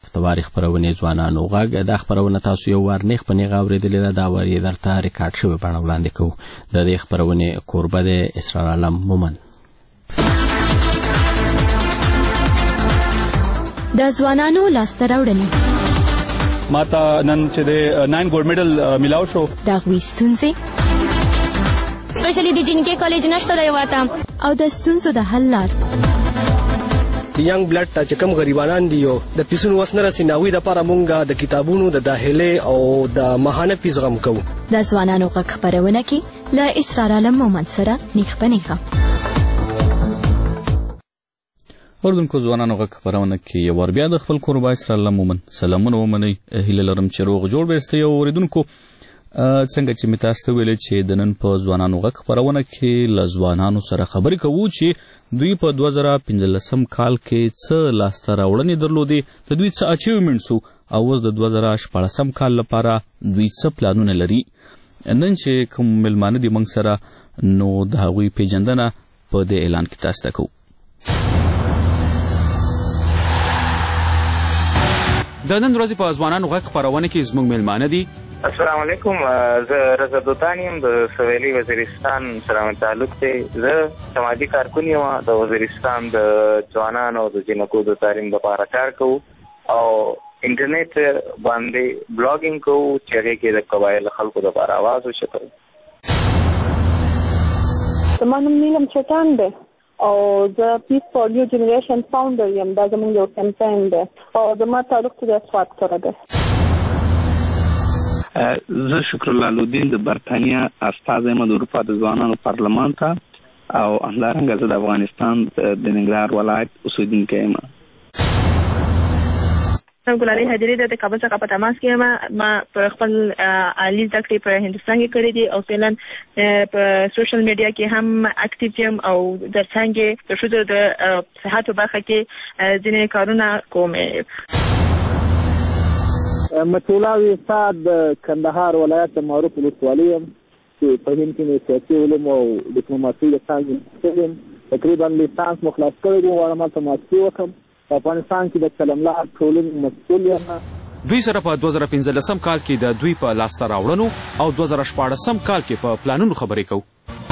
هفتواري خپرونې ځوانانو غږ. دا خپرونه تاسو یو وار نیغ په نیغه اورېدلې ده. دا وار یې درته ریکارډ شوې بڼه وړاندې کوو. د دې خپرونې کوربه دی اسرار عالم مومن. د ځوانانو لاسته راوړنې ماته نن چې د 9 ګولډ میډل ملاو شو. د هغوی ستونزې سپیشلی د جنکې کالج نشته دی واته او د ستونزو د حل لار. ینګ بلډ ته چې کوم غریبانان دي او د پیسونو وس نه رسي ناوي دپاره مونږ د کتابونو د داخلې او د ماهانه فیس غم کوو. د ځوانانو غږ خپرونه کې له اسرار عالم مومن سره نیغ په نیغه. اردوونکو ځوانانو غږ خپرونه کې یو وار بیا د خپل کوربه اسرار عالم مومن سلامونه ومنئ. هیله لرم چې روغ جوړ به یاستئ. اورېدونکو څنګه چې مې تاسو ته ویلې چې د نن په ځوانانو غږ خپرونه کې له ځوانانو سره خبرې کوو چې دوی په 2015 کال کې څه لاسته راوړنې درلودې، د دوی څه اچیومنټس وو او اوس د 2014 کال لپاره دوی څه پلانونه لري. نن چې کوم مېلمانه دي موږ سره نو د هغوی پیژندنه په دې اعلان کې تاسو ته کوو. د نن ورځې په ځوانانو غږ خپرونه کې زموږ مېلمانه دي. السلام علیکم، زه رضا دوتان یم، د سویلي وزیرستان سره مې تعلق دی. زه سماجي کارکون یم، د وزیرستان د ځوانانو او د جنکو د تعلیم لپاره کار کوو او انټرنیټ باندې بلاګینګ کوو چې هغې کې د قبایلو خلکو لپاره آواز وشکوو. زما نوم نیلم چټان دی او زه پیس فار نیو جنریشن فاونډر یم. دا زموږ یو کمپین دی او زما تعلق د اسوات سره دی. زه شکرالله لودین د برطانیه استازی یم د اروپا د ځوانانو پارلمان ته او همدارنګه زه د افغانستان د ننګرهار ولایت اوسېدونکی یم. ګلالۍ حجري د کابل څخه په تماس کې یم. ما په خپل عالي زده کړې په هندوستان کې کړې دي او فعلا په سوشل میډیا کې هم اکټیو یم او ترڅنګ د ښځو د صحت په برخه کې ځینې کارونه کوم. مطلع استاد د کندهار ولایت د معروف ولسوالۍ یم چې په هند کې مې سیاسي علوم او ډیپلوماسي د څانګې محصل یم. تقریبا لیسانس مو خلاص کړی دی، غواړم هلته ماسټري وکړم. په افغانستان کې د قلملار ټولنې مسؤل یم. دوی سره په 2015 کال کې د دوی په لاسته راوړنو او 2014 کال کې په پلانونو خبرې کوو.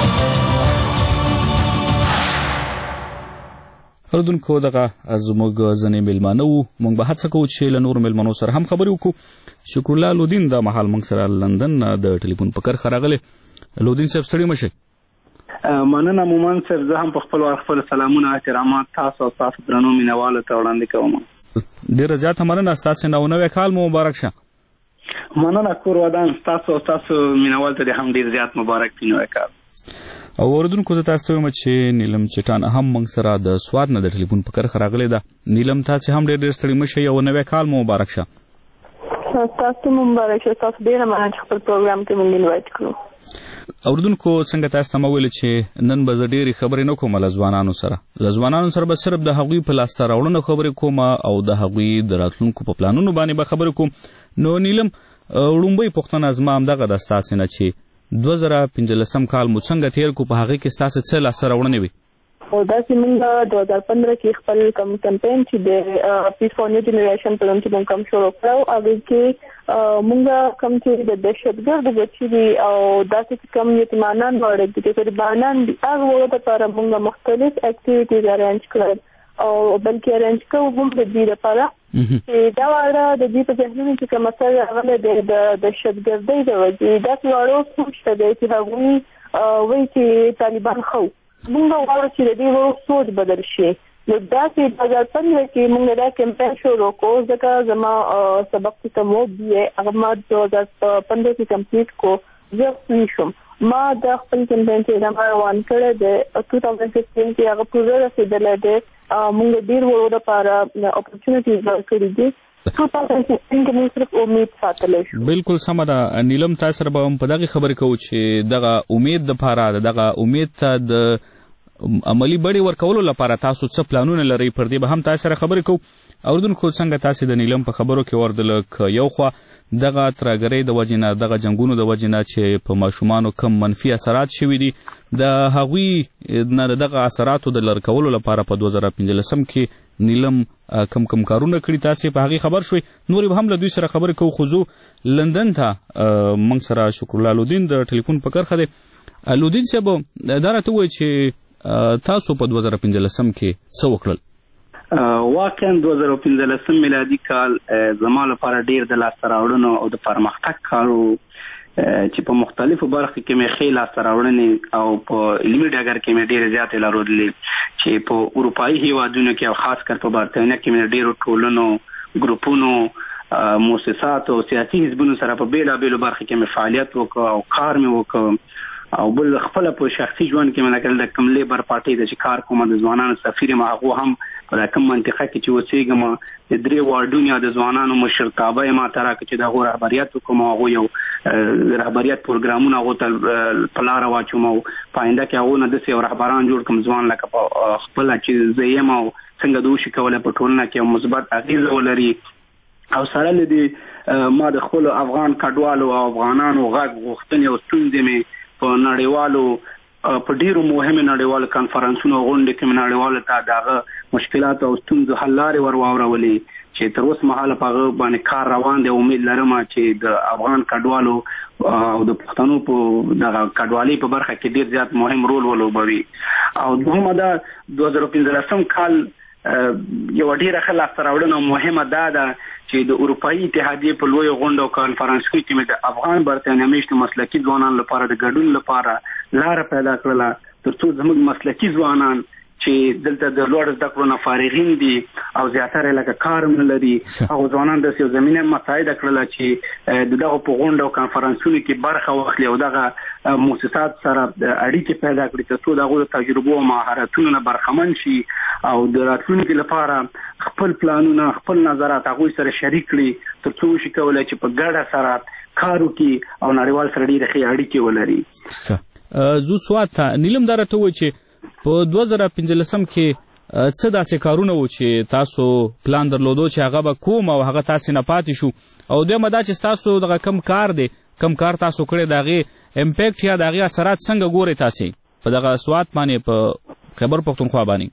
اردوونکو دغه زموږ ځینې مېلمانه وو. موږ به هڅه کوو چې له نورو مېلمنو سره هم خبرې وکړو. شکرالله لودین دا مهال موږ سره لندن د ټلیفون په کرښه راغلی. لودین صاحب ستړي مه شئ. مننه مومن صاحب، زه هم په خپل وار خپل سلامونه احترامات تاسو او تاسو درنو مینوالو ته وړاندې کوم. ډېره زیاته مننه. ستاسې نوی کال مو مبارک شه. مننه کور ودان تاسو او تاسو مینوال ته هم ډېر زیات مبارک وي نوی کال. او اردوونکو زه تاسو ته وایم چې نیلم چټان هم موږ سره د سوات نه د ټلیفون په کرښه راغلی ده. نیلم تاسې هم ډېر ستړي مه شئ او نوی کال مو مبارک شه. تاسو مبارک شه. تاسو ډېره مننه چې خپل پروګرام کې موږ انوایټ کړو. اردوونکو څنګه تاسو ته ما ویل چې نن به زه ډېرې خبرې نه کوم له ځوانانو سره. له ځوانانو سره به صرف د هغوی په لاسته راوړنو خبرې کوم او د هغوی د راتلونکو په پلانونو باندې به خبرې کوم. نو نیلم لومړۍ پوښتنه زما همدغه ده ستاسې نه چې 2015 کال مو څنګه تېر کړو، په هغې کې ستاسې څه لاسته راوړنې وي؟ او داسې موږ 2015 کې خپل کوم کمپین چې د پیس فار نیو جنریشن پلان چې موږ کوم شروع کړو، هغې کې موږ کوم چې د دهشتګردو بچي دي او داسې کوم یتیمانان وړي دي چې غریبانان دي، هغه وړو دپاره موږ مختلف اکټیویټیز ارینج کړل او بلکې ارینج کوو هم د دې دپاره چې دا واړه د دې په ذهنونو کې کوم اثر راغلی دی د دهشتګردۍ د وجې داسې واړه سوچ ته دی چې هغوی وایي چې طالبان ښه موږ غواړو چې د دې وړو سوچ بدل شي. نو داسې 2015 کې موږ دا کمپین شروع کړو ځکه زما سبق چې کوم و بی هغه ما 2015 کې کمپلیټ کړو. زه فری شوم. ما د خپل کمپین چې دا روان کړی دی 2015 کې هغه پوره رسېدلی دی. موږ ډېر وړو دپاره اپورچونټیز ورکړي دي. 2016 کې موږ صرف امید ساتلی شو. بلکل سمه ده. نیلم تاسو سره به هم په دغې خبرې کوو چې دغه امید دپاره دغه امید ته د عملي بڼې ورکولو لپاره تاسو څه پلانونه لرئ، پر دې به هم تاسو سره خبرې کوو. اردوونکو څنګه تاسې د نیلم په خبرو کې وردله یو خوا دغه ترهګرۍ د وجې نه دغه جنګونو د وجې نه چې په ماشومانو کم منفي اثرات شوي دي، د هغوی نه د دغه اثراتو د لرې کولو لپاره په 2015 کې نیلم کم کارونه کړي تاسې په هغې خبر شوي. نور به هم له دوی سره خبرې کوو، خو زو لندن ته موږ سره شکرالله لودین د ټلیفون په کرښه دی. لودین صاحب دا راته ووایي چې تاسو په 2015 کې څه وکړل؟ واقعا 2015 میلادي کال زما لپاره ډیر د لاسته راوړنو او د پرمختګ کال و چې په مختلفو برخو کې مې ښې لاسته راوړنې او په علمي ډګر کې مې ډېرې زیاتې لرلې چې په اروپایي هېوادونو کې او خاص کر په برطانیه کې مې ډېرو ټولنو، ګروپونو، مؤسساتو او سیاسي حزبونو سره په بېلابېلو برخو کې مې فعالیت وکړ او کار مې وکړ. او بل خپل په شخصي ژوند کې مې د کوم لیبر پارټي د چې کار کوم د ځوانانو سفیر یم، هغو هم په کوم منطقه کې چې اوسېږم د 3 واردونو د ځوانانو مشرتابه یې ماته راکړه چې د هغو رهبریت وکړم. هغو یو رهبریت پروګرامونه هغو ته په لاره واچوم او په آینده کې هغو نه داسې یو رهبران جوړ کړم ځوان لکه په خپله چې زه یم او څنګه د وشي کولی په ټولنه کې یو مثبت اغېزه ولري. او سره له دې ما د خپلو افغان کډوالو او افغانانو غږ غوښتنې او ستونزې مې په نړیوالو په ډیرو مهمو نړیوالو کانفرنسونو غونډې کې مې نړیوالو ته د هغه مشکلات او ستونزو حل لارې ور واورولې چې تر اوسه مهاله په هغه باندې کار روان دی. امید لرم چې د افغان کډوالو او د پښتنو په دغه کډوالۍ په برخه کې ډیر زیات مهم رول ولوبوي. او دوهمه دا 2015 کال یو ډیره ښه لاسته راوړنه مهمه دا ده چې د اروپایي اتحادیې په لویو غونډو او کانفرنسونو کې مې د افغان برطانیه میشتو مسلکي ځوانانو لپاره د ګډون لپاره لاره پیدا کړله تر څو زموږ مسلکي ځوانان چې دلته د لوړ زده کړو نه فارغین دي او زیاتره لکه کار نه لري هغو ځوانان داسې یو زمینه مساعده کړله چې د دغو په غونډو او کانفرنسونو کې برخه واخلي او دغه مؤسسات سره اړیکې پیدا کړي تر څو د هغو د تجربو او مهارتونو نه برخمن شي او د راتلونکي لپاره خپل پلانونه خپل نظرات هغوی سره شریک کړي تر څو وشي کولی چې په ګډه سره کار وکړي او نړیوال سره ډېرې ښې اړیکې ولري. زو سوات ته نیلم دا راته ووایي چې په 2015 کې څه داسې کارونه و چې تاسو پلان درلودو چې هغه به کوم او هغه تاسې نه پاتې شو، او دویمه دا چې تاسو دغه کم کار دی کم کار تاسو کړی د هغې امپیکټ یا د هغې اثرات څنګه ګورئ تاسې په دغه سوات باندې په خیبر پښتونخوا باندې؟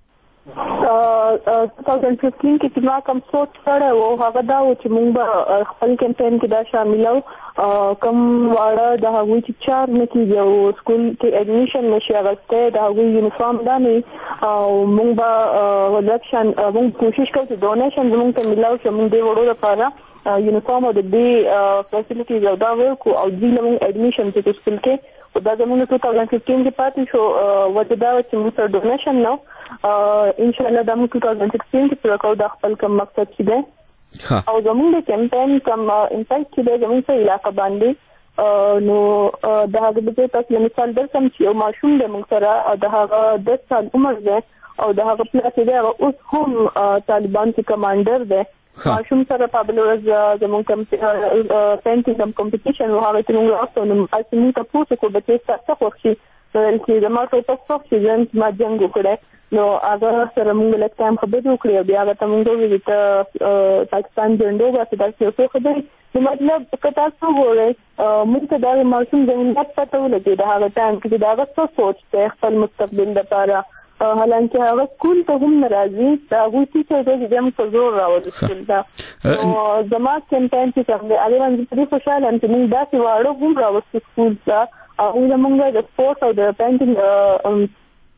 2015 کې چې ما کوم سوچ کړی و هغه دا و چې موږ به خپل کمپین کې دا شاملو کوم واړه د هغوی چې چار نه کېږي او سکول کې اډمیشن نشي اخیستی د هغوی یونیفارم دا نه او موږ به موږ کوشش کوو چې ډونیشن زموږ ته میلاو شي موږ دې وړو لپاره یونیفارم او د دې فیسیلیټیز او دا ورکو او دوی له موږ اډمیشن چې سکول کې دا زموږ 2015 کې پاتې شو وجه دا چې موږ سره ډونیشن نه انشاءالله دا موږ 2016 کې پوره کوو دا خپل کوم مقصد چې دی او زموږ د کمپین کوم امپیکټ چې دی زموږ په علاقه باندې نو د هغه د ځای تاسو مثال درکړم چې یو ماشوم دی موږ سره د هغه 10 سال عمر دی او د هغه پلار چې دی هغه اوس هم طالبان کې کمانډر دی. ماشوم سره په بل ورځ زموږ کوم پینټینګ کوم کمپټیشن و هغه چې موږ راوستو نو هلته موږ تاسو کو بچی څه خوښ شي چې زما ټول تاسو چې ځان ما جنګ وکړی نو هغه سره موږ لږ ټایم خبرې وکړې او بیا هغه ته موږ وویل چې پاکستان جنډو باسي داسې یو څو خبرې نو مطلب که تاسو وګورئ موږ ته دا ماشوم ضرورت پته ولګي د هغه ټایم کې د هغه څه سوچ دی خپل مستقبل لپاره حالانکه هغه سکول ته هم نه راځي د هغوی ټیچر دی چې هم په زور راوړي سکول ته نو زما کمپین چې کوم دی هغې باندې پرې خوشحاله یم چې موږ داسې واړه هم راوستو سکول ته هغوی له موږ د سپورټ او د پینټینګ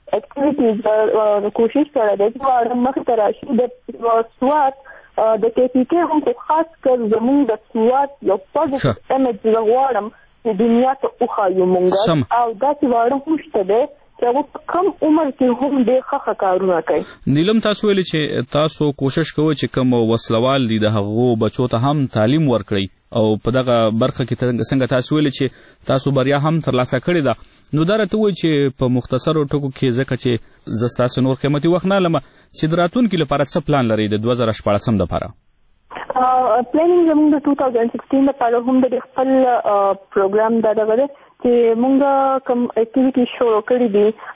اکټیویټیز کوشش کړی دی چې واړه مخې ته راشي د سوات د KPK هم په خاص کر زموږ د سوات یو پوزیټیو امیج زه غواړم چې دنیا ته وښایو موږ او داسې واړه هم شته دی چې هغه کم عمر کې هم ډېر ښه کارونه کوي. نیلم تاسو ویلي چې تاسو کوشش کوئ چې کوم وسلوال دي د هغو بچو ته هم تعلیم ورکړئ او په دغه برخه کې څنګه تاسو ویلي چې تاسو بریا هم ترلاسه کړې ده نو دا راته وایي چې په مختصرو ټکو کې ځکه چې زه ستاسو نور قیمتي وخت نه لرم چې د راتلونکي لپاره څه پلان لرئ د 2014 دپاره؟ پلانینګ زموږ د 2016 لپاره هم د خپل پروګرام دا دغه دی چې موږ کوم اکټیویټي شروع کړي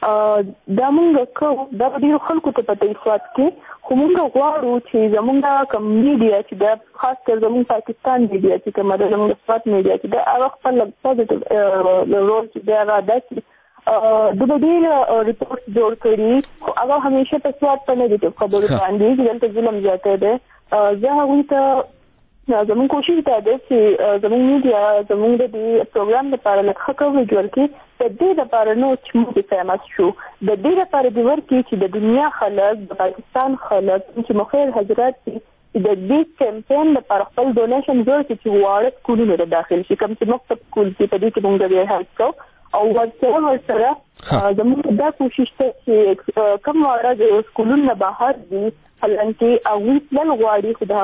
دي دا موږ کوو دا به ډېرو خلکو ته پته وي سوات کې خو موږ غواړو چې زموږ کوم میډیا چې دا خاص کر زموږ پاکستان میډیا چې کومه ده زموږ سوات میډیا چې دا هغه خپل پوزیټیو رول چې دی هغه ادا کړي د ډېر ریپورټ جوړ کړي خو هغه همیشه په سواد په نګیټیو خبرو باندې چې دلته ظلم زیاته ده. زه هغوی ته زموږ کوشش دا ده چې زموږ میډیا زموږ د دې پروګرام لپاره لږ ښه کوریج ورکړي. د دې لپاره نو چې موږ فیمس شو، د دې لپاره دې ورکړي چې د دنیا خلک، د پاکستان خلک چې مخیر حضرات د دې کمپین لپاره خپل ډونیشن جوړ کړي چې واړه سکولونو ته داخل شي. کوم چې مکتب سکول چې په دې کې موږ ډېر هڅه کوو او ورسره زموږ دا کوشش ده چې کوم واړه د سکولونو نه بهر دي حالانکه هغوی تلل غواړي خو د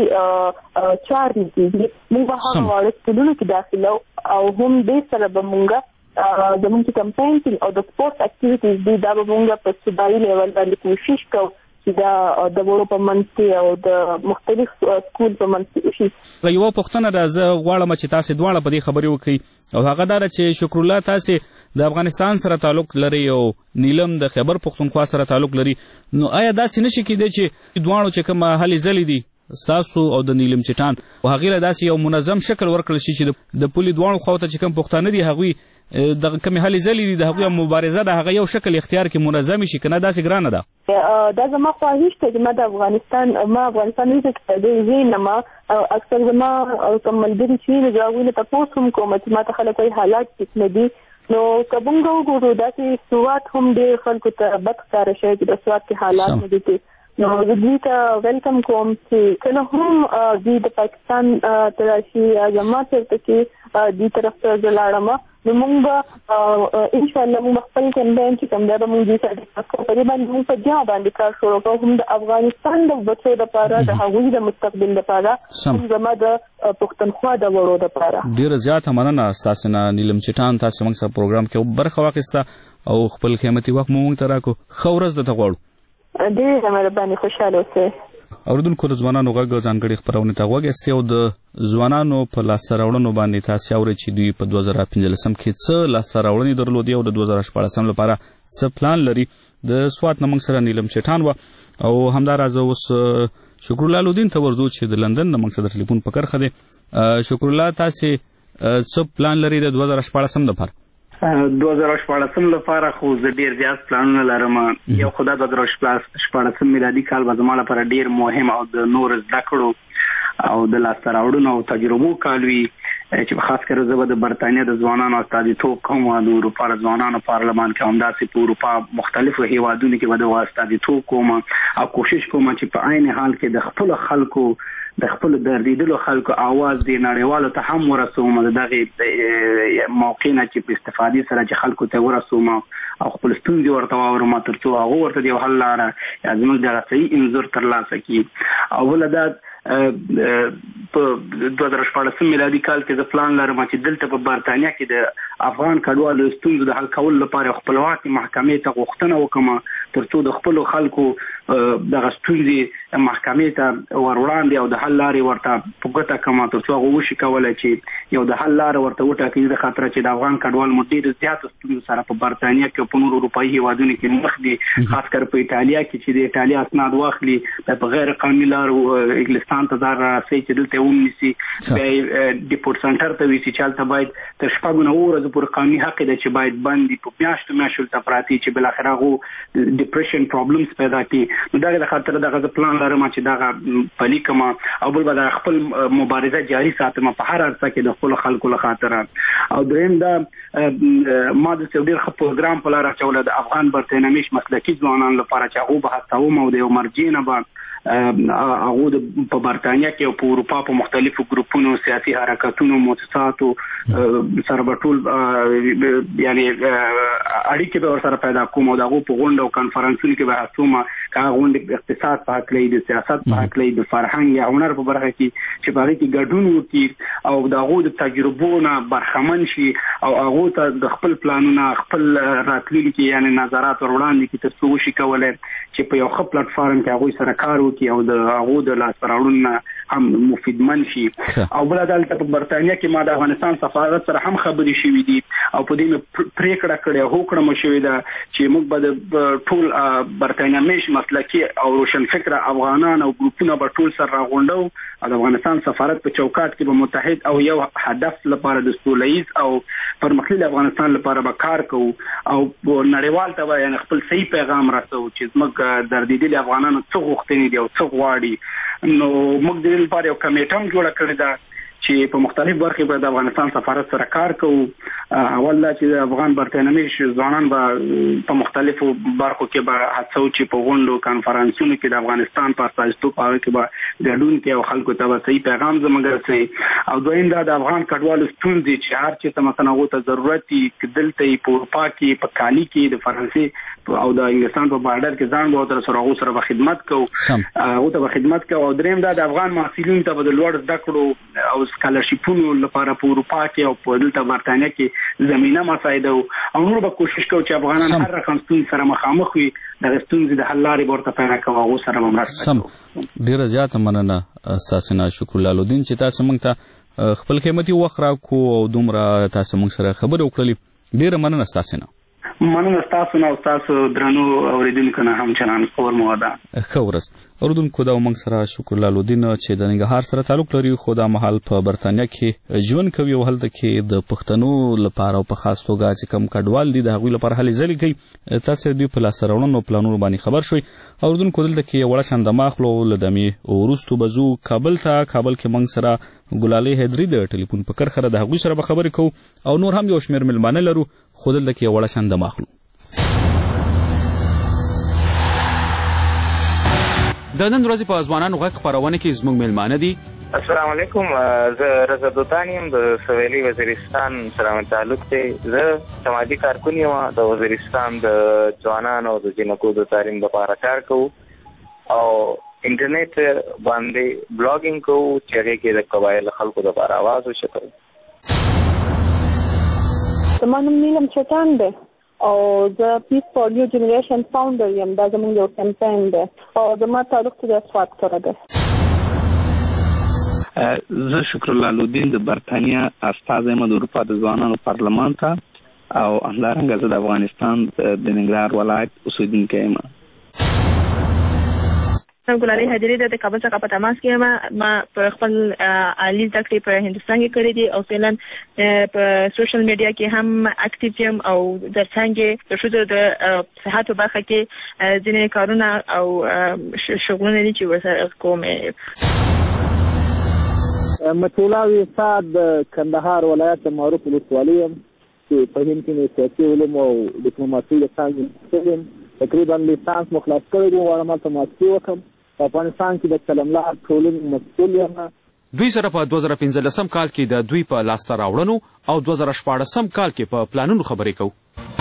هغوی چار نه کېږي. موږ به هغه واړه سکولونو کې داخله او هم دې سره به موږ زموږ چې کمپین او د سپورټ اکټیویټیز دي دا به موږ په صوبایي لیول باندې کوشش کوو چې دا د وړو په منځ کې او د مختلف سکول په منځ کې شي. یوه پوښتنه ده، زه غواړم چې تاسې دواړه په دې خبرې وکړئ او هغه دا ده چې شکر الله تاسې د افغانستان سره تعلق لري او نیلم د خیبر پښتونخوا سره تعلق لري، نو آیا داسې نشي کېدی چې دواړو چې کوم هلې ځلې دي ستاسو او د نیلم چټان او هغې له داسې یو منظم شکل ورکړل شي چې د پولې دواړو خواو ته چې کوم پښتانه دي هغوی دغه کومې هلې ځلې دي د هغوی مبارزه د هغه یو شکل اختیار کې منظم شي، که نه داسې ګرانه ده؟ دا زما خواهش ته چې ما د افغانستان نه اکثر زما کوم ملګري چې د هغوی نه تپوس هم کوم چې ما ته خلک وایي حالات ټیک نه دي. نو که موږ وګورو داسې سوات هم ډېر خلکو ته بد ښکاره شوی چې د سوات کې حالات نه دي. نو زه دوی ته ویلکم کوم چې کله هم دوی د پاکستان ته راشي یا زما چېرته کې دوی طرف ته زه لاړم نو موږ به انشاءالله موږ خپل کمپین چې کوم دی به موږ دوی سره ډسکس کوو. په دې باندې موږ په دې باندې کار شروع کوو، هم د افغانستان د بچو دپاره، د هغوی د مستقبل دپاره، هم زما د پښتونخوا د وړو دپاره. ډېره زیاته مننه ستاسې نه نیلم چټان، تاسې موږ سره پروګرام کې برخه واخیسته او خپل قیمتي وخت مو موږ ته راکړو. ښه ورځ درته غواړو. ډېره مهرباني، خوشحاله اوسئ. اوریدونکو، د ځوانانو غږ ځانګړې خپرونې ته غوږ ایستئ او د ځوانانو په لاسته راوړنو باندې تاسې اورئ چې دوی په 2015 کې څه لاسته راوړنې درلودې او د 2014 لپاره څه پلان لري. د سوات نه موږ سره نیلم چټان وه او همداراز اوس شکر الله لودین ته ورځو چې د لندن نه موږ سره د ټلیفون په کرښه دی. شکر الله، تاسې څه پلان لري د 2014 لپاره؟ 2014 لپاره خو زه ډیر زیات پلانونه لرم. یو خو دا 2014 میلادي کال به زما لپاره ډیر مهم او د نور زده کړو او د لاسته راوړنو او تجربو کال وي چې خاص کر زه به د برتانیا د ځوانانو استازیتوب کوم، د اروپا د ځوانانو پارلمان کې همداسې په اروپا مختلفو هیوادونو کې به د استازیتوب کوم او کوشش کوم چې په عین حال کې د خپلو خلکو د خپل دردیدلو خلکو आवाज د نړیوالو ته هم ورسوم، دغه موقع نه چې په استفادې سره چې خلکو ته ورسوم او خپل ستونزې ورته واورم ترڅو هغه ورته د یو حل لاره یا زموږ د صحیح انځور ترلاسه کړي. اوله دا په 2014 میلادي کال کې د پلان لرم چې دلته په برتانیا کې د افغان کډوالو ستونزو د حل کولو لپاره خپلواکي محکمې ته غوښتنه وکړم ترڅو د خپلو خلکو دغه ستونزې محکمې ته وروړاندې او د حل لارې ورته په ګوته کړم ترڅو هغه وشي کولی چې یو د حل لاره ورته وټاکي، د خاطر چې د افغان کډوال مو ډېرو زیاتو ستونزو سره په برتانیا کې او په نورو اروپایي هیوادونو کې مخ دي، خاص کر په ایټالیا کې چې د ایټالیا اسناد واخلي په غیر قانوني لارو انګلستان ته ځار راسي چې دلته ونیسي، بیا ډیپورټ سنټر ته ویسي چې هلته باید تر 6 ورځو پورې قانوني حق دی چې باید بند په میاشتو هلته پراته چې بالاخره هغو ډیپریشن پرابلمز پیدا کړي. نو دغه د خاطر دغه پلان لرم چې دغه پلي کړم او بل به د خپل مبارزه جاري ساتم په هر عرصه کې د خپلو خلکو له خاطره. او دریم دا ما د یو ډېر ښه پروګرام په لاره اچولی د افغان برتانویش مسلکي ځوانانو لپاره چې هغو به هڅوم او د یو مرجع نه به هغه په برتانیا کې او په اروپا په مختلفو ګروپونو سیاسي حرکتونو مؤسساتو سره به ټول یعنی اړیکې به ورسره پیدا کوم او دغه په غونډو او کانفرنسونو کې به هڅوم که هغه غونډې اقتصاد په هکله د سیاست په هکله د فرهنګ یا هنر په برخه کې چې په هغې کې ګډون وکړي او د هغو د تجربو نه برخمن شي او هغو ته د خپل پلانونه خپل راتلونکي یعنی نظرات ور وړاندې کړي تر څو وشي کولی چې په یو ښه پلیټفارم کې هغوی سره کار وکړي او د هغو د لاسته راوړنو نه هم مفیدمن شي. او بل دلته په برتانیا کې ما د افغانستان سفارت سره هم خبرې شوې دي او په دې پریکړه کړې هوکړه مو شوې ده چې موږ به ټول برتانیا میش مسلکي او روشن فکر افغانان او ګروپونه به ټول سره راغونډو او د افغانستان سفارت په چوکاټ کې به متحد او یو هدف لپاره د سولهییز او پرمختللي افغانستان لپاره به کار کوو او نړیوال ته به خپل صحیح پیغام رسو چې زموږ دردېدلي افغانانو څه غوښتنې دي او څه غواړي. نو موږ د دې لپاره یو کمیټه هم جوړه کړې ده چې په مختلف برخو به د افغانستان سفارت سره کار کوو. اول دا چې د افغان برتانوي ځوانان به په مختلفو برخو کې به هڅو چې په غونډو کانفرنسونو کې د افغانستان په استازیتوب هغه کې به ګډون کوي او خلکو ته به صحیح پیغام زموږ رسوي. او دویم دا د افغان کډوالو ستونزې چې هر چېرته مثلا هغو ته ضرورت وي دلته یې په اروپا کې په کالي کې د فرانسې او د انګلستان په بارډر کې ځان به ورسره هغو سره به خدمت کوو هغو ته به خدمت کوو. او دریم دا د افغان محصلینو ته به د لوړ زده کړو او سکالرشیپونو لپاره په اروپا کې او په دلته برتانیا کې زمینه مساعده او نور به کوشش کوو چې افغانان هر رقم ستونزې سره مخامخ وي د ستونزې د حل لارې ورته پیدا کوو هغو سره به مرسته کوو. ډېره زیاته مننه ستاسو نه شکرالله الدین چې تاسو موږ ته خپل قیمتي وخت راکړو او دومره تاسو موږ سره خبرې وکړلې. ډېره مننه ستاسو نه. مننه ستاسو نه او ستاسو درنو اوریدونکو نه هم چنان خبر مو ده. ښه ورځ. اوریدونکو دا موږ سره شکرالله الدین چې د ننګرهار سره تعلق لري خو دا مهال په برتانیا کې ژوند کوي او هلته کې د پښتنو لپاره او په خاص توګه چې کوم کډوال دي د هغوی لپاره هلې ځلې کوي. تاسو دوی په لاسته راوړنو او پلانونو باندې خبر شوي. اوریدونکو دلته کې وړه شاندمه اخلو له دمې وروستو به ځو کابل ته. کابل کې موږ سره ګلالۍ حیدري د ټلیفون په کرښه د هغوی سره به خبرې کوو او نور هم یو شمېر مېلمانه لرو خو دلته کې وړه شاندمه اخلو. د نن ورځې په ځوانانو غږ خپرونه کې زموږ میلمانه دي. السلام علیکم. زه رضا دوتان یم د سویلي وزیرستان سره مې تعلق دی. زه سماجي کارکون یم. د وزیرستان د ځوانانو او د جنکو د تعلیم لپاره کار کوو او انټرنیټ باندې بلاګینګ کوو چې هغې کې د قبایلو خلکو لپاره اواز وشکوو. زما نوم نیلم چټان دی او زه پیس فار نیو جنریشن فاونډر یم. دا زموږ یو کمپین دی او زما تعلق د اسوات سره دی. زه شکرالله الدین د برتانیا استازی یم د اروپا د ځوانانو پارلمان ته او همدارنګه زه د افغانستان د ننګرهار ولایت اوسېدونکی یم. ګلالۍ حیدري د کابل څخه په تماس کې یم. ما په خپل عالي زده کړې په هندوستان کې کړې دي او فعلا په سوشل میډیا کې هم اکټیو یم او ترڅنګ د ښځو د صحت په برخه کې ځینې کارونه او شغلونه دي چې ورسره کوم. مطلع استاد د کندهار ولایت د معروف ولسوالۍ یم چې په هند کې مې سیاسي علوم او ډیپلوماسي د څانګې یم. تقریبا لیسانس مو خلاص کړی وو. غواړم هلته ماسټري وکړم. په افغانستان کې د قلملار ټولنې مسؤل یم. دوی سره په 2015 کال کې د دوی په لاسته راوړنو او 2014 کال کې په پلانونو خبرې کوو.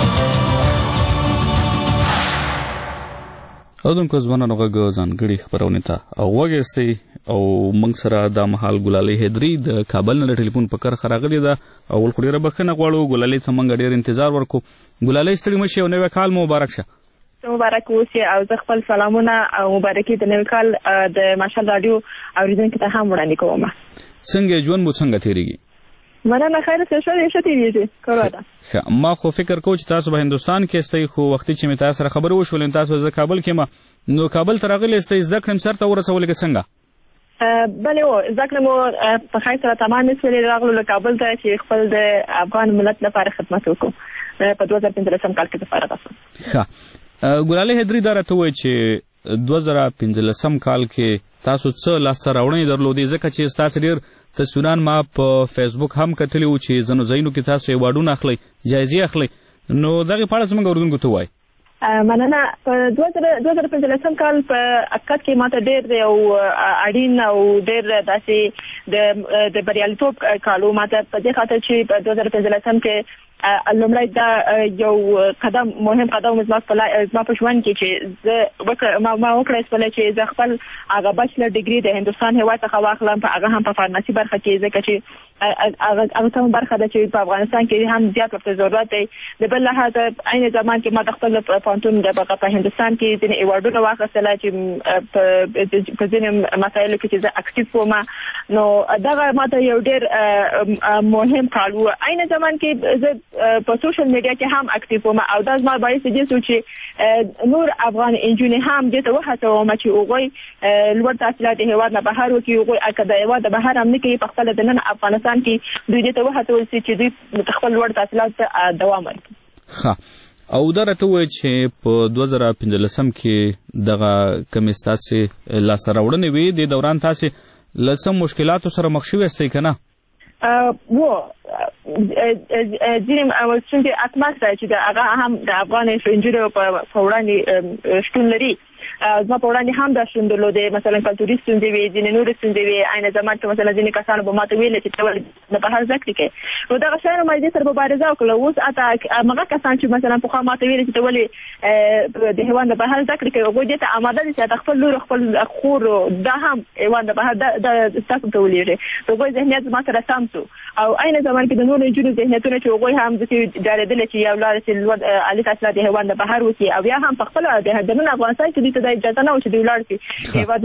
اوریدونکو ځوانانو غږ ځانګړي خپرونې ته غوږ ایستی او موږ سره دا مهال ګلالۍ حیدري د کابل نه د ټلیفون په کرښه راغلې ده. اول خو ډېره بښنه غواړو ګلالۍ ته موږ ډېر انتظار ورکړو. ګلالۍ ستړي مه شئ او نوی کال مو مبارک شه. مبارک اوسې او زه خپل سلامونه او مبارکي د نوي کال د ماشال راډیو اوریدونکو ته هم وړاندې کوم. څنګه ژوند مو څنګه تېرېږي؟ مننه خیر څه ښه تېرېږي. کور ده. ما خو فکر کوم چې تاسو به هندوستان کې استئ خو وختي چې مې تاسو سره خبرې وشولې تاسو زه کابل کې یم نو کابل ته راغلې استئ زده کړې مې سرته ورسولې که څنګه؟ بلې زده کړې مو په خیر سره تمام شولې. راغلو له کابل ته چې خپل د افغان ملت لپاره خدمت وکړو په 2015 کال کې د فارغ شوم. ښه ګلالۍ حیدري دا راته ووایي چې 2015 کال کې تاسو څه لاسته راوړنې درلودې ځکه چې ستاسو ډېر تصویران ما په فیسبوک هم کتلي وو چې ځینو ځایونو کې تاسو ایوارډونه اخلئ جایزې اخلئ نو دغې په اړه زموږ اورېدونکو ته ووایئ. مننه. په 2015 کال په حقیقت کې ماته ډېر یو اړین او ډېر داسې د بریالیتوب کالو ماته په دې خاطر چې په 2015 کې لومړی دا یو قدم مهم قدم زما په ژوند کې چې زه ما وکړی چې زه خپل هغه بچلر ډیګري د هندوستان هېواد څخه واخلم هغه هم په فارماسي برخه کې ځکه چې هغه کومه برخه ده چې په افغانستان کې هم زیات ورته ضرورت دی د بل لحاظه عین زمان کې ما د خپل پوهنتون په هندوستان کې ځینې ایوارډونه واخیستل چې په ځینې مسایلو کې چې زه اکټیو کوم نو دغه ماته یو ډېر مهم کار و عین زمان کې زه په سوشل میډیا کې هم اکټیو کوم او دا زما باعث دي چې نور افغان انجونې هم دې ته وهڅوم چې هغوی لوړ تحصیلات د هېواد نه بهر وکړي هغوی که د هېواد د بهر هم نه کوي په خپله د نن افغانستان کې دوی دې ته وهڅول شي چې دوی خپل لوړ تحصیلات ته دوام ورکړي. او دا راته ووایي چې په 2015 کې دغه کومې ستاسې لاسته راوړنې وې دې دوران تاسې له څه مشکلاتو سره مخ شوي یاستئ که نه؟ ځینې ستونزې حتما شته چې هغه هم د افغان نجونو په وړاندې شتون لري. زما په وړاندې هم دا شتون درلودی مثلا کلتوري ستونزې وې ځینې نورې ستونزې وې عین زمان کې مثلا ځینې کسانو به ماته ویلې چې ته ولې د بهر زده کړې کوې نو دغه شیانو ما دې سره مبارزه وکړه اوس هماغه کسان چې مثلا پخوا ماته ویلې چې ته ولې د هېواد د بهر زده کړې کوې هغوی دې ته اماده دي چې د خپل لور خپل خور دا هم هېواد د بهر ستاسو ته ولېږي د هغوی ذهنیت زما سره سم شو او عین زمان کې د نورو نجونو ذهنیتونه چې هغوی هم داسې ډارېدلې چې یو لاره چې عالي تحصیلات د هېواد د بهر وکړي او یا هم په خپله د نن افغانستان کې دوی ته دا اجازه نه و چې دوی ولاړ شي هېواد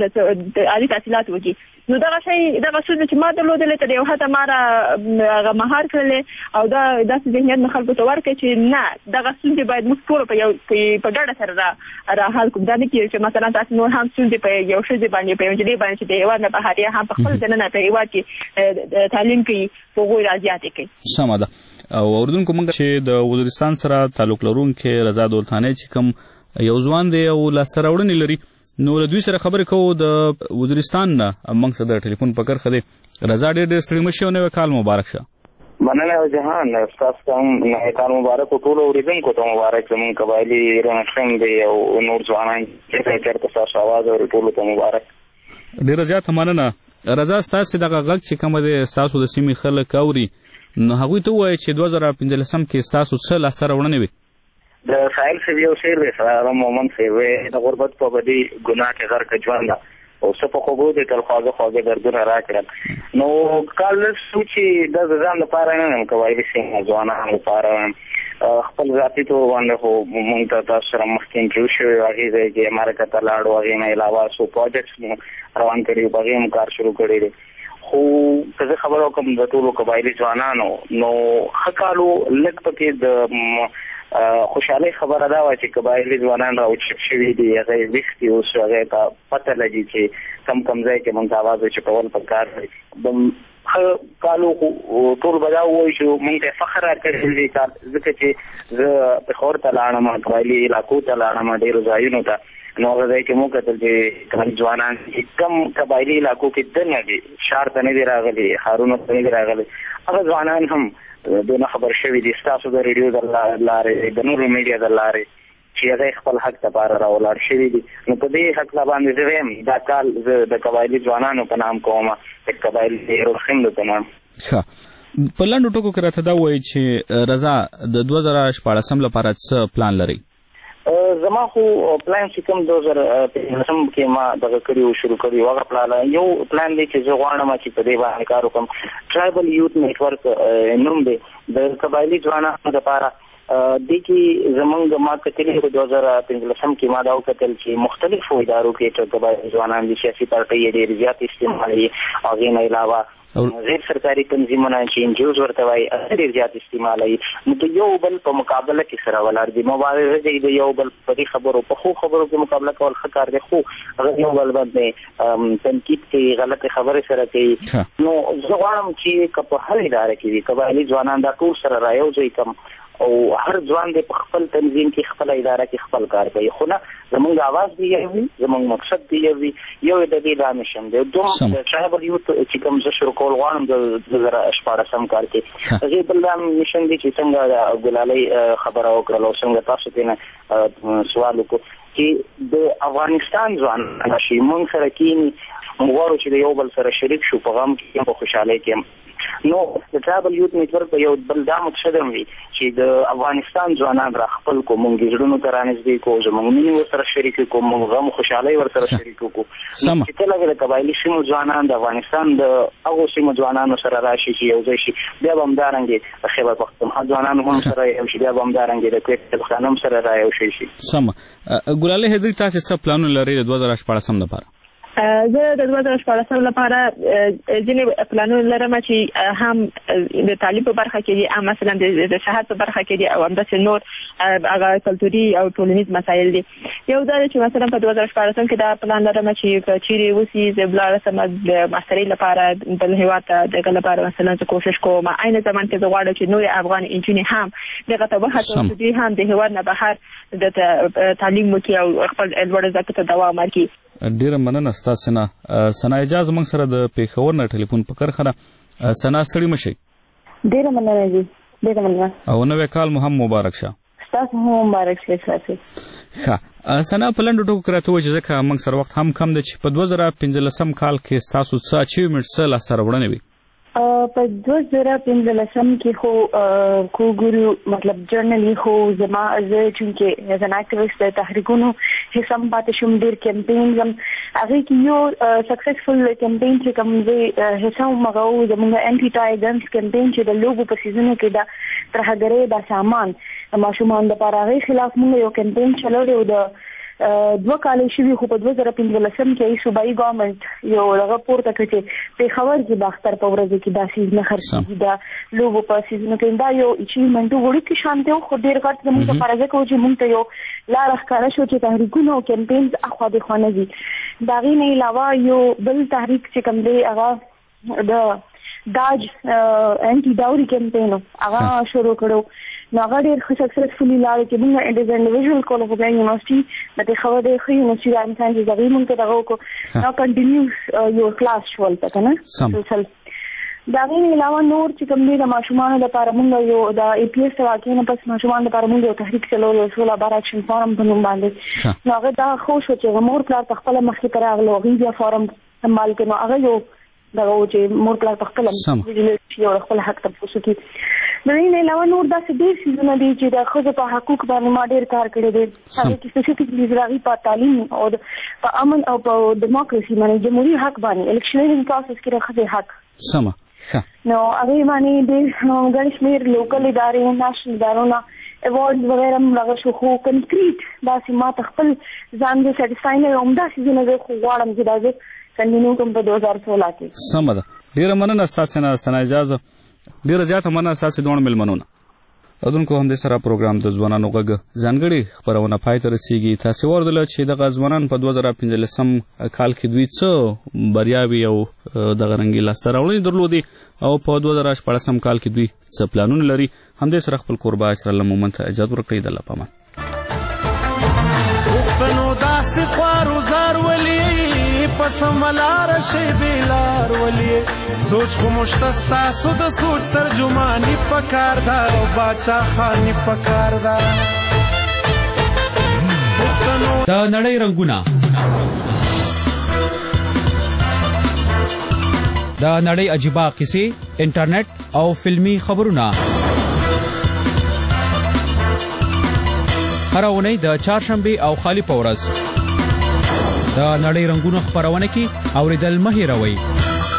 د عالي تحصیلات وکړي نو دغه ستونزې چې ما درلودلې تر یو حده ما هغه مهار کړلې او دا داسې ذهنیت مې خلکو ته ورکړی چې نه دغه ستونزې باید موږ ټولو په ګډه سره را حل کړو دا نه کېږي چې مثلا تاسې نور هم ستونزې په یو ښځې باندې په یو نجلۍ باندې چې د هېواد نه بهر یا هم په خپل دننه په هېواد کې تعلیم کوي په هغوی را زیاتې کوي. سمه ده. او اردوونکو موږ چې د وزیرستان سره تعلق لرونکی رضا دولتانی چې کوم یو ځوان دی او لاسته راوړنې لري نو له دوی سره خبرې کوو د وزیرستان نه موږ سره د ټلیفون په کرښه دی. رضا ډېر ستړي مه شئ او نوی کال مبارک شه. مننه جهان ستاسو ته هم نوی کال مبارک او ټولو اورېدونکو ته مبارک زموږ قبایلي رنګ دی او نور ځوانان چې چېرته ستاسو اواز اوري ټولو ته مبارک. ډېره زیاته مننه. رضا ستاسې دغه غږ چې کومه دی ستاسو د سیمې خلک اوري نو هغوی ته ووایئ چې 2015 کې ستاسو څه لاسته راوړنې وې؟ د ساحل صاحب یو شعر دی سلام مومن صاحب د غربت په بدي ګناه کې غرق ژوند ده او څه په خوبو دې تل خواږه دردونه راکړل نو کال سوچي د ځان لپاره نه یم قبایلي سیمه ځوانانو لپاره خپل ذاتي توګه باندې خو مونږ ته تاسو سره مخکې انټرویو شوی هغې ځای کې امریکا ته لاړو هغې نه علاوه څو پروجیکټس مو روان کړي په هغې هم کار شروع کړی دی خو که زه خبره وکړم د ټولو قبایلي ځوانانو نو ښه کالو لږ پکې د خوشحالۍ خبره دا وه چې قبایلي ځوانان راوچت شوي دي هغې ویښ دي اوس هغې ته پته لګي چې کم ځای کې مونږ ته اواز اچول پکار دی ښه کالو ټول به دا ووایي چې مونږ ته فخر راکړی دی ځکه چې زه پېښور ته لاړم قبایلي علاقو ته لاړم ډېرو ځایونو ته نو هغه ځای کې مو کتل چې قبایلي ځوانان کم قبایلي علاقو کې دننه دي ښار ته نه دي راغلي ښارونو ته نه دي راغلي هغه ځوانان هم دونه خبر شوي دي ستاسو د ریډیو د لارې د نورو میډیا د لارې چې هغه خپل حق لپاره راولاړ شوي دي نو په دې حق باندې زه وایم دا کال زه د قبایلي ځوانانو په نام کوم د قبایلي روخیندو په نام. ښه په لنډو ټکو کې راته دا ووایي چې رضا د 2014 لپاره څه پلان لرئ؟ زما خو پلان چې کوم 2015 کې ما دغه کړي او شروع کړي هغه پلان یو پلان دی چې زه غواړم چې په دې باندې کار وکړم ټرایبل یوث نیټورک نوم دی د قبایلي ځوانانو لپاره دې کې زمونږ ما کتلې په 2015 کې ما دا وکتل چې مختلفو ادارو کې چې قبایلي ځوانان د سیاسي پارټۍ ډېر زیات استعمالوي هغې نه علاوه غیر سرکاري تنظیمونه چې انجیوز ورته وایي ډېر زیات استعمالوي نو د یو بل په مقابله کې سره ولاړ دي مبارزه دی د یو بل په دې خبرو په ښو خبرو کې مقابله کول ښه کار دی خو هغه یو بل باندې تنقید کوي غلطې خبرې سره کوي نو زه غواړم چې که په هر اداره کې وي قبایلي ځوانان دا ټول سره رایوځئ کړم او هر ځوان د خپل تنظیم کې خپل اداره کې خپل کار کوي خو نه زمونږ اواز دی یو وي زمونږ مقصد دی یو وي یو د دې دا مشن دی دوم د ټرایبل یوث چې کوم زه شروع کول غواړم د 2014 کال کې هغې بل دا مشن دی چې څنګه ګلالۍ خبره وکړله او څنګه تاسو ترېنه سوال وکړو چې د افغانستان ځوانان شي مونږ سره کښېني موږ غواړو چې د یو بل سره شریک شو په غم کې په خوشحالۍ کې نو د ټرایبل یوت نیټورک په یو بل دا مقصدم وي چې د افغانستان ځوانان را خپل کو مونږ زړونو ته رانږدې کو زموږ مینې ورسره شریک کو مونږ غم خوشحالۍ ورسره شریک کو چې کله د قبایلي سیمو ځوانان د افغانستان د هغو سیمو ځوانانو سره راشي چې یو ځای شي بیا به همدارنګې د خیبر پښتونخوا ځوانان هم سره یو شي بیا به همدارنګې د کویت پښتانه هم سره را یو شي. سمه ګلالۍ هدري تاسې څه پلانونه لرئ د 2014 لپاره؟ زه د 2014 لپاره ځینې پلانونه لرم چې هم د تعلیم په برخه کې دي، هم مثلا د صحت په برخه کې دي او همداسې نور هغه کلتوري او ټولنیز مسایل دي. یو دا چې مثلا په 2014 کې دا پلان لرم چې چیرې وسی زه بلاړ سم د ماسترۍ لپاره بل هیواد ته دغه لپاره مثلا زه کوشش کوم. عین زمان کې زه غواړم چې نور افغان انجونې هم دغه ته وهڅوم چې دوی هم د هیواد نه بهر د تعلیم وکړي او خپل لوړ زده کړو ته دوام ورکړي. ډیره مننه ستاسو نه. سنا اجازه موږ سره د پیښور نه ټلیفون په کرخه سنا ستړي مشي. ډیره مننه جی، ډیره مننه. او نوې کال مو هم مبارک شه. تاسو هم مبارک شه تاسو. ښه سنا په لنډو ټکو کراته و چې ځکه موږ سره وخت هم کم دی چې په 2015 کال کې تاسو څه اچیومنټ څه لاسته راوړنې وي؟ په 2015 کې خو ګورو مطلب جرنالي خو زما زه چې از ان اکټیویست د تحریکونو حصہ پاتې شوم. ډېر کمپینز هم هغه کې یو سکسسفل کمپین چې کوم زه حصہ مغو زموږ انټي ټای ګنز کمپین چې د لوګو په سیزونو کې دا ترهګرې دا سامان ماشومان د پاره خلاف موږ یو کمپین چلوړو. د 2 کال شوي خو په 2015 کې صوبایي ګورنمنت یو هغه پورته کړ چې پیښور کې باختر په ورځ کې دا سیز نه خرڅېږي دا لوګو په سیزونو کې دا یو اچیومنټ وړي کې شانته خو ډېر غټ زموږ لپاره ځکه چې موږ ته یو لار ښکاره شو چې تحریکونه او کمپینز اخوا د خوانه دي. دا غي نه علاوه یو بل تحریک چې کوم دی هغه د داج انټي ډاوري کمپین هغه شروع کړو. نو هغه ډېر ښه سکسسفولي لاړ چې موږ د انډیویډوال کالج یونیورسيټي د خبرې د خې یونیورسيټي د انسان چې زغی موږ ته راغو نو کنټینیوس یو کلاس شول تا کنه مسلسل. دا غوښنه علاوه نور چې کوم دي د ماشومان لپاره موږ یو د ای پی ایس واقعي نه پس ماشومان لپاره موږ یو تحریک چلول او سولا بار اکشن فورم په نوم باندې. نو هغه دا خو شو چې مور پلار خپل مخکې تر هغه غوږی فورم استعمال کړي. هغه یو دا چې مور پلار خپل یو خپل حق ته پوسو کې. د دې علاوه نور داسې ډېر څیزونه دي چې د ښځو په حقوق باندې ما ډېر کار کړی دی. هغه کې سپیسیفیکلی زراعي په تعلیم او په امن او په ډیموکراسي باندې جمهوریت حق باندې الیکشنرینګ پروسس کې د ښځې حق سمه. نو هغه باندې د ګڼ شمېر لوکل ادارې ناشنل ادارونه ایوارډز وغیرہ موږ شو خو کنکریټ داسې ما خپل ځان دې سټیسفای نه وم. داسې څیزونه خو غواړم چې دا زه کنټینیو کوم په 2016 کې. سمه ده. ډیره مننه ستاسو نه سنا اجازه. ډیره زیاته مننه ستاسو دوه ملمنونه. اودونکو هم د سره پروګرام د ځوانانو غږ ځانګړي خبرونه پای ته رسیږي. تاسو ورته چې د ځوانان په 2015 کال کې دوی څه بریاوي او د غرنګي لاسته راوړنې درلودي او په 2014 کال کې دوی څه پلانونه لري. هم د سره خپل قربا اسرائیل مومنت اجازه ورکړي د الله پامان. وسپنو داسې خوارو زار ولي پسملار شي بلار ولي سوچ خو مشتستا سو د سوچ ترجمانی پکار دا او باچا خانی پکار دا. د نړۍ رنگونه د نړۍ عجیبه قصې انټرنیټ او فلمی خبرونه هر اونۍ د چهارشنبه او خالی په ورځ د نړۍ رنگونه خبرونه کې اوریدل مه هېروئ.